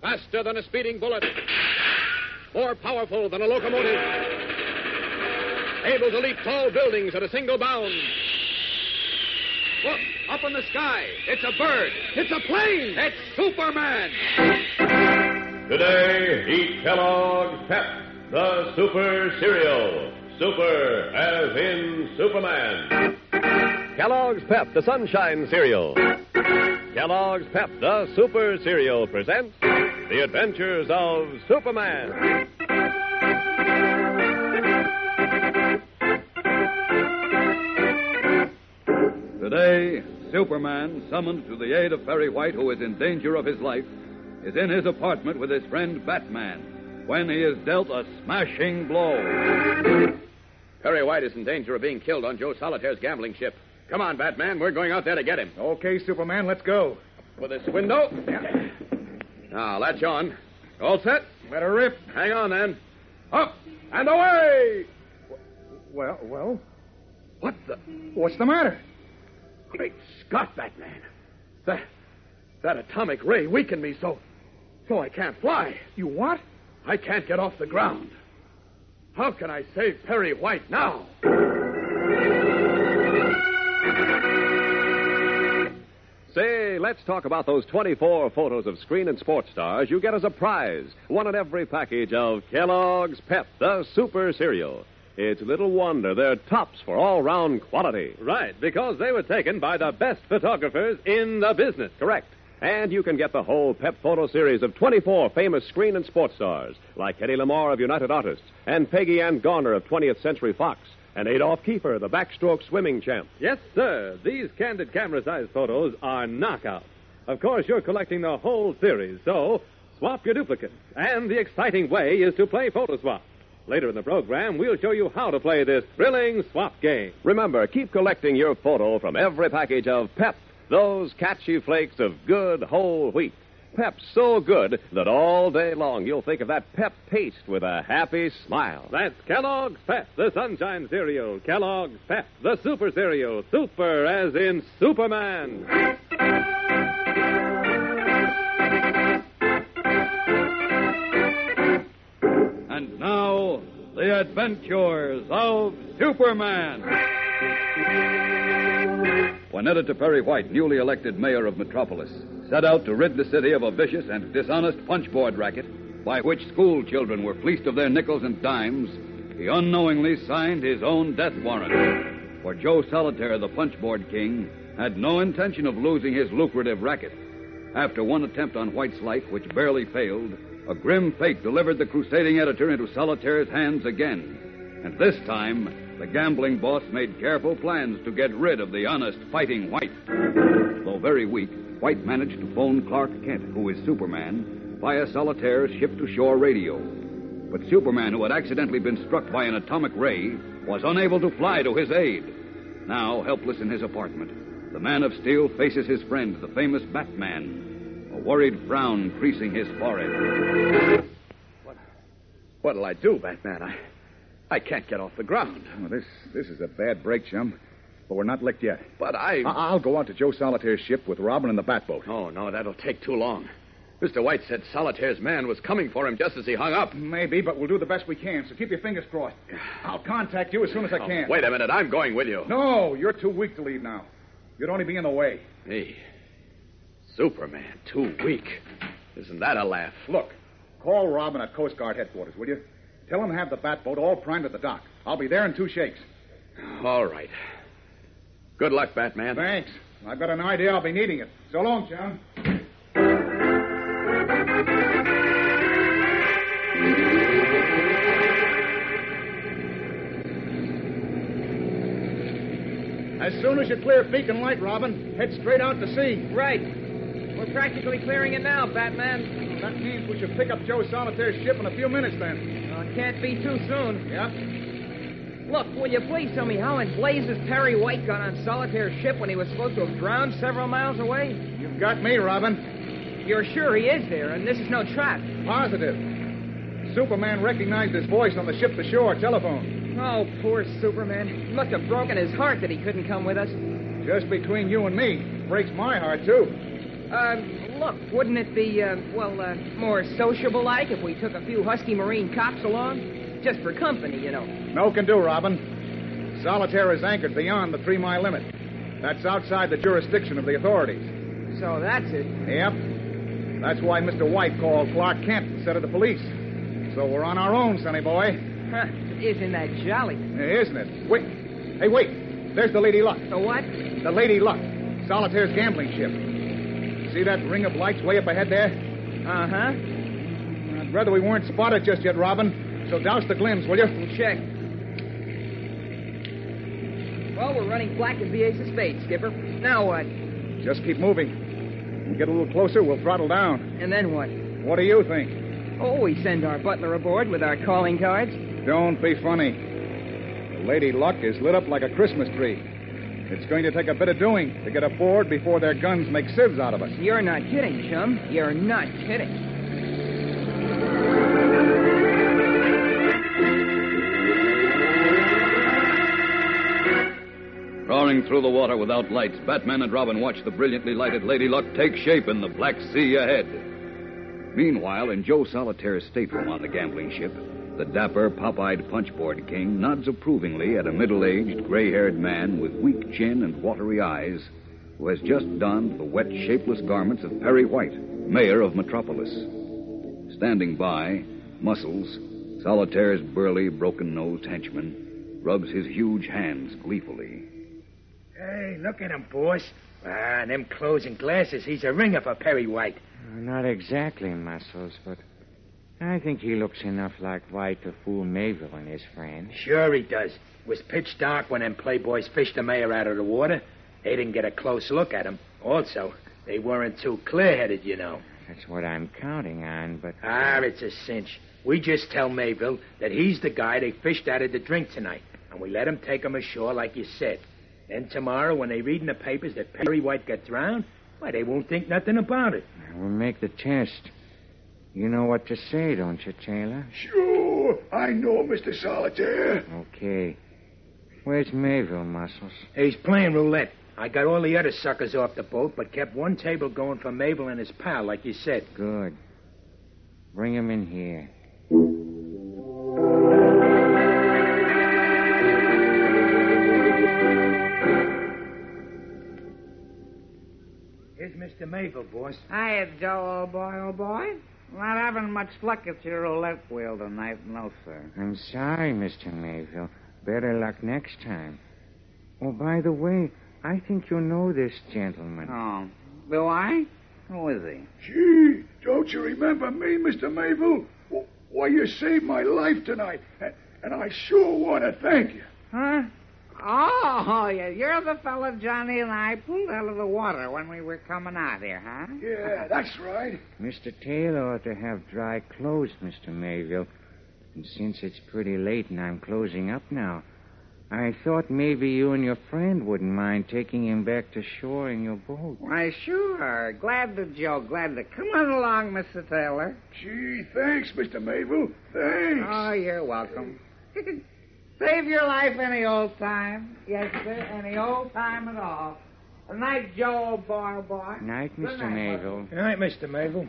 Faster than a speeding bullet. More powerful than a locomotive. Able to leap tall buildings at a single bound. Look, up in the sky. It's a bird. It's a plane. It's Superman. Today, eat Kellogg's Pep, the Super Cereal. Super as in Superman. Kellogg's Pep, the Sunshine Cereal. Kellogg's Pep, the Super Cereal, presents The Adventures of Superman. Today, Superman, summoned to the aid of Perry White, who is in danger of his life, is in his apartment with his friend Batman when he is dealt a smashing blow. Perry White is in danger of being killed on Joe Solitaire's gambling ship. Come on, Batman. We're going out there to get him. Okay, Superman, let's go. For this window. Yeah. Now, latch on. All set? Let her rip. Hang on, then. Up and away! Well, What the... what's the matter? Great Scott, Batman. That atomic ray weakened me so I can't fly. You what? I can't get off the ground. How can I save Perry White now? Say, let's talk about those 24 photos of screen and sports stars you get as a prize. One in every package of Kellogg's Pep, the Super Cereal. It's little wonder they're tops for all-round quality. Right, because they were taken by the best photographers in the business. Correct. And you can get the whole Pep photo series of 24 famous screen and sports stars, like Eddie Lamar of United Artists, and Peggy Ann Garner of 20th Century Fox, and Adolf Kiefer, the backstroke swimming champ. Yes, sir. These candid camera-sized photos are knockouts. Of course, you're collecting the whole series, so swap your duplicates. And the exciting way is to play photo swap. Later in the program, we'll show you how to play this thrilling swap game. Remember, keep collecting your photo from every package of Pep, those catchy flakes of good whole wheat. Pep's so good that all day long you'll think of that Pep paste with a happy smile. That's Kellogg's Pep, the Sunshine Cereal. Kellogg's Pep, the Super Cereal. Super as in Superman. And now, the adventures of Superman. When Editor Perry White, newly elected mayor of Metropolis, set out to rid the city of a vicious and dishonest punchboard racket by which school children were fleeced of their nickels and dimes, he unknowingly signed his own death warrant. For Joe Solitaire, the punchboard king, had no intention of losing his lucrative racket. After one attempt on White's life, which barely failed, a grim fate delivered the crusading editor into Solitaire's hands again. And this time, the gambling boss made careful plans to get rid of the honest fighting White. Though very weak, White managed to phone Clark Kent, who is Superman, via Solitaire's ship-to-shore radio. But Superman, who had accidentally been struck by an atomic ray, was unable to fly to his aid. Now, helpless in his apartment, the Man of Steel faces his friend, the famous Batman, a worried frown creasing his forehead. What'll I do, Batman? I can't get off the ground. Oh, this is a bad break, chum. But we're not licked yet. But I'll go out to Joe Solitaire's ship with Robin and the Batboat. Oh, no, that'll take too long. Mr. White said Solitaire's man was coming for him just as he hung up. Maybe, but we'll do the best we can, so keep your fingers crossed. I'll contact you as soon as I can. Wait a minute, I'm going with you. No, you're too weak to leave now. You'd only be in the way. Me? Superman, too weak. Isn't that a laugh? Look, call Robin at Coast Guard headquarters, will you? Tell him to have the Batboat all primed at the dock. I'll be there in 2 shakes. All right. Good luck, Batman. Thanks. I've got an idea I'll be needing it. So long, chum. As soon as you clear Beacon Light, Robin, head straight out to sea. Right. We're practically clearing it now, Batman. That means we should pick up Joe Solitaire's ship in a few minutes, then. It can't be too soon. Yep. Look, will you please tell me how in blazes Perry White got on Solitaire's ship when he was supposed to have drowned several miles away? You've got me, Robin. You're sure he is there, and this is no trap? Positive. Superman recognized his voice on the ship-to-shore telephone. Oh, poor Superman. It must have broken his heart that he couldn't come with us. Just between you and me. Breaks my heart, too. Look, wouldn't it be, more sociable-like if we took a few husky Marine cops along? Just for company, you know. No can do, Robin. Solitaire is anchored beyond the 3-mile limit. That's outside the jurisdiction of the authorities. So that's it. Yep. That's why Mr. White called Clark Kent instead of the police. So we're on our own, sonny boy. Huh, isn't that jolly? Isn't it? Wait. Hey, wait. There's the Lady Luck. The what? The Lady Luck. Solitaire's gambling ship. See that ring of lights way up ahead there? Uh-huh. I'd rather we weren't spotted just yet, Robin. So douse the glims, will you? We'll check. Well, we're running black as the ace of spades, Skipper. Now what? Just keep moving. When we get a little closer, we'll throttle down. And then what? What do you think? Oh, we send our butler aboard with our calling cards. Don't be funny. The Lady Luck is lit up like a Christmas tree. It's going to take a bit of doing to get aboard before their guns make sieves out of us. You're not kidding, chum. You're not kidding. Roaring through the water without lights, Batman and Robin watch the brilliantly lighted Lady Luck take shape in the Black Sea ahead. Meanwhile, in Joe Solitaire's stateroom on the gambling ship, the dapper, pop-eyed punchboard king nods approvingly at a middle-aged, gray-haired man with weak chin and watery eyes who has just donned the wet, shapeless garments of Perry White, mayor of Metropolis. Standing by, Muscles, Solitaire's burly, broken-nosed henchman, rubs his huge hands gleefully. Hey, look at him, boss. Ah, them clothes and glasses. He's a ringer for Perry White. Not exactly, Muscles, but I think he looks enough like White to fool Mayville and his friends. Sure he does. It was pitch dark when them playboys fished the mayor out of the water. They didn't get a close look at him. Also, they weren't too clear-headed, you know. That's what I'm counting on, but... It's a cinch. We just tell Mayville that he's the guy they fished out of the drink tonight, and we let him take him ashore like you said. Then tomorrow, when they read in the papers that Perry White got drowned, why, they won't think nothing about it. We'll make the test. You know what to say, don't you, Taylor? Sure, I know, Mr. Solitaire. Okay. Where's Mayville, Muscles? He's playing roulette. I got all the other suckers off the boat, but kept one table going for Mayville and his pal, like you said. Good. Bring him in here. Here's Mr. Mayville, boss. Hiya, Joe, old boy. Not having much luck at your roulette wheel tonight, no, sir. I'm sorry, Mr. Mayville. Better luck next time. Oh, by the way, I think you know this gentleman. Oh, do I? Who is he? Gee, don't you remember me, Mr. Mayville? Why, you saved my life tonight, and I sure want to thank you. Huh? Oh, yeah, you're the fella Johnny and I pulled out of the water when we were coming out here, huh? Yeah, that's right. Mr. Taylor ought to have dry clothes, Mr. Mayville. And since it's pretty late and I'm closing up now, I thought maybe you and your friend wouldn't mind taking him back to shore in your boat. Why, sure. Glad to, Joe. Glad to. Come on along, Mr. Taylor. Gee, thanks, Mr. Mayville. Thanks. Oh, you're welcome. Save your life any old time. Yes, sir, any old time at all. Good night, Joe, old boy. Night, Mr. Mayville. Good night, Mr. Mayville.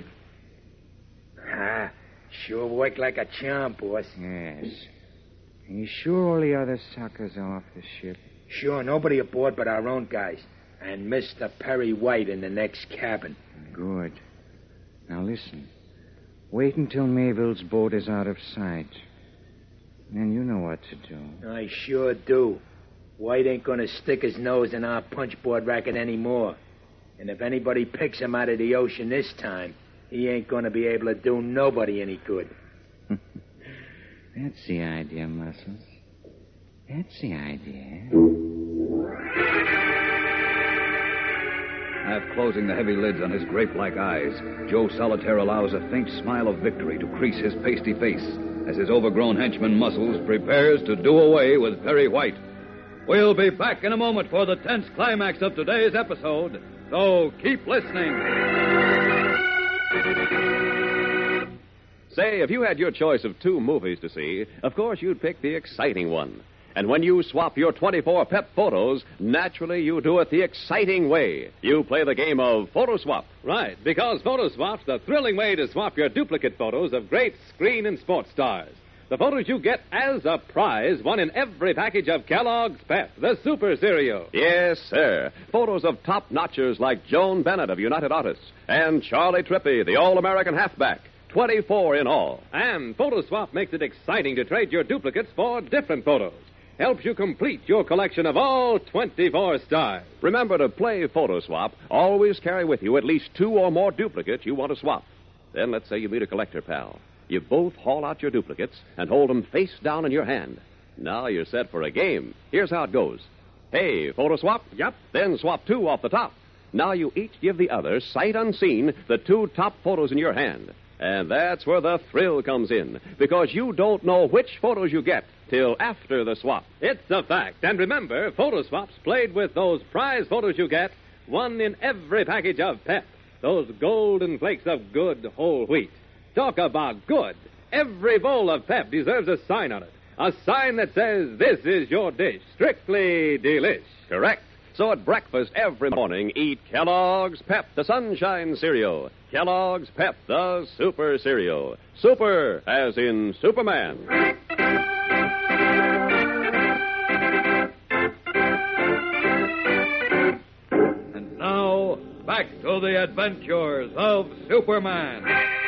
Sure worked like a charm, boss. Yes. Are you sure all the other suckers are off the ship? Sure, nobody aboard but our own guys. And Mr. Perry White in the next cabin. Good. Now listen. Wait until Mayville's boat is out of sight. Then you know what to do. I sure do. White ain't gonna stick his nose in our punchboard racket anymore. And if anybody picks him out of the ocean this time, he ain't gonna be able to do nobody any good. That's the idea, Muscles. That's the idea. Half closing the heavy lids on his grape-like eyes, Joe Solitaire allows a faint smile of victory to crease his pasty face as his overgrown henchman Muscles prepares to do away with Perry White. We'll be back in a moment for the tense climax of today's episode, so keep listening. Say, if you had your choice of two movies to see, of course you'd pick the exciting one. And when you swap your 24 Pep photos, naturally you do it the exciting way. You play the game of Photo Swap. Right, because Photo Swap's the thrilling way to swap your duplicate photos of great screen and sports stars. The photos you get as a prize, won in every package of Kellogg's Pep, the Super Cereal. Yes, sir. Photos of top-notchers like Joan Bennett of United Artists and Charlie Trippi, the All-American halfback. 24 in all. And Photo Swap makes it exciting to trade your duplicates for different photos. Helps you complete your collection of all 24 stars. Remember to play Photo Swap. Always carry with you at least 2 or more duplicates you want to swap. Then let's say you meet a collector pal. You both haul out your duplicates and hold them face down in your hand. Now you're set for a game. Here's how it goes. Hey, Photo Swap? Yep. Then swap 2 off the top. Now you each give the other, sight unseen, the 2 top photos in your hand. And that's where the thrill comes in, because you don't know which photos you get till after the swap. It's a fact. And remember, Photo Swap's played with those prize photos you get, one in every package of Pep. Those golden flakes of good whole wheat. Talk about good. Every bowl of Pep deserves a sign on it. A sign that says, this is your dish, strictly delish. Correct. So at breakfast every morning, eat Kellogg's Pep, the Sunshine Cereal. Kellogg's Pep, the Super Cereal. Super, as in Superman. And now, back to the adventures of Superman.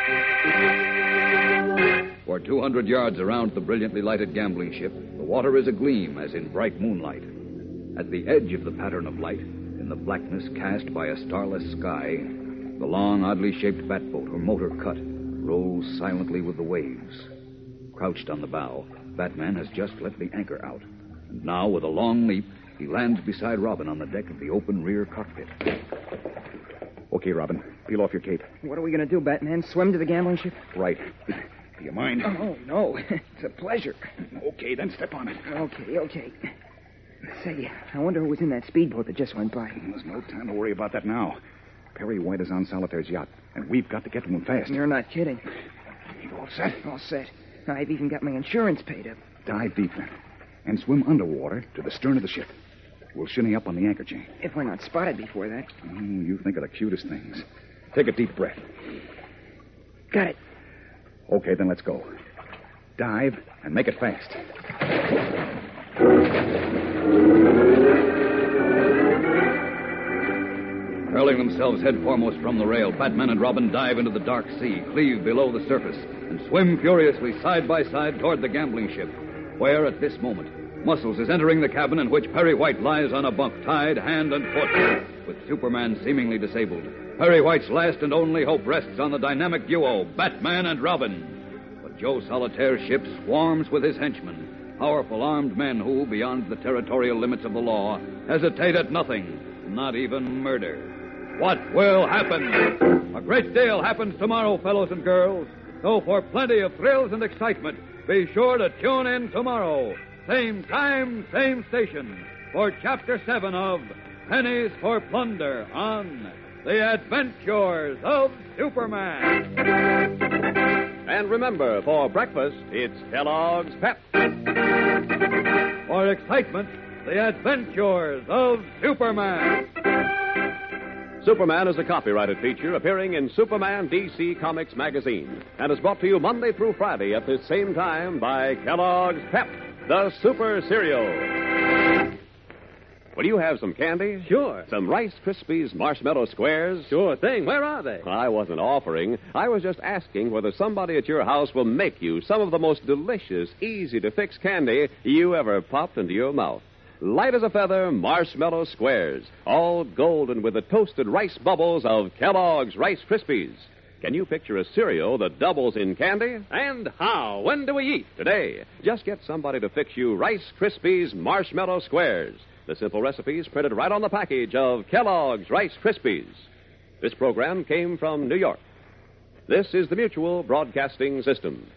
For 200 yards around the brilliantly lighted gambling ship, the water is agleam as in bright moonlight. At the edge of the pattern of light, in the blackness cast by a starless sky, the long, oddly shaped batboat, or motor cut, rolls silently with the waves. Crouched on the bow, Batman has just let the anchor out. And now, with a long leap, he lands beside Robin on the deck of the open rear cockpit. Okay, Robin, peel off your cape. What are we going to do, Batman? Swim to the gambling ship? Right. Do you mind? Oh, no. It's a pleasure. Okay, then step on it. Okay. Say, I wonder who was in that speedboat that just went by. There's no time to worry about that now. Perry White is on Solitaire's yacht, and we've got to get to him fast. You're not kidding. You all set? All set. I've even got my insurance paid up. Dive deep, then, and swim underwater to the stern of the ship. We'll shinny up on the anchor chain. If we're not spotted before that. Oh, you think of the cutest things. Take a deep breath. Got it. Okay, then let's go. Dive and make it fast. Hurling themselves head foremost from the rail, Batman and Robin dive into the dark sea, cleave below the surface, and swim furiously side by side toward the gambling ship, where, at this moment, Muscles is entering the cabin in which Perry White lies on a bunk, tied hand and foot, with Superman seemingly disabled. Perry White's last and only hope rests on the dynamic duo, Batman and Robin. But Joe Solitaire's ship swarms with his henchmen, powerful armed men who, beyond the territorial limits of the law, hesitate at nothing, not even murder. What will happen? A great deal happens tomorrow, fellows and girls. So for plenty of thrills and excitement, be sure to tune in tomorrow. Same time, same station, for Chapter 7 of Pennies for Plunder on The Adventures of Superman. And remember, for breakfast, it's Kellogg's Pep. For excitement, The Adventures of Superman. Superman is a copyrighted feature appearing in Superman DC Comics magazine and is brought to you Monday through Friday at this same time by Kellogg's Pep, the Super Cereal. Will you have some candy? Sure. Some Rice Krispies Marshmallow Squares? Sure thing. Where are they? I wasn't offering. I was just asking whether somebody at your house will make you some of the most delicious, easy-to-fix candy you ever popped into your mouth. Light as a feather Marshmallow Squares, all golden with the toasted rice bubbles of Kellogg's Rice Krispies. Can you picture a cereal that doubles in candy? And how? When do we eat? Today. Just get somebody to fix you Rice Krispies Marshmallow Squares. The simple recipes printed right on the package of Kellogg's Rice Krispies. This program came from New York. This is the Mutual Broadcasting System.